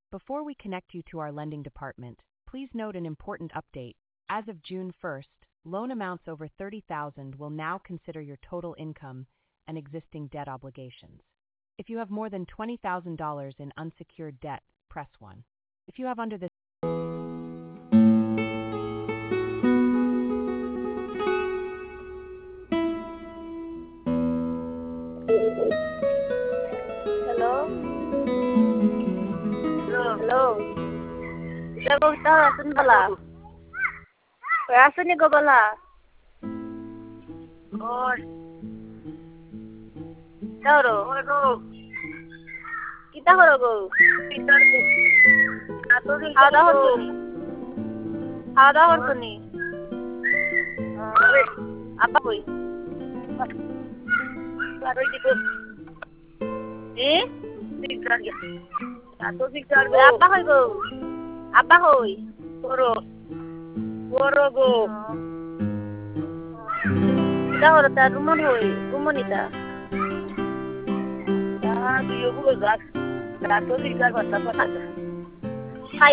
Before we connect you to our lending department, please note an important update. As of June 1st, loan amounts over $30,000 will now consider your total income and existing debt obligations. If you have more than $20,000 in unsecured debt, press 1. If you have under this Hello? Hello? Hello, asan bala? Asan ni ko bala? Oy. Taro. Kita karo go. Ada hortuni. Apa koi? Laro diko. Picture ya. Ato picture go. Apa koi go? Apa koi? Goro go. Kita horta rumon hoi. Rumonita. Ah, tu yo go zak. Ato picture basta pata.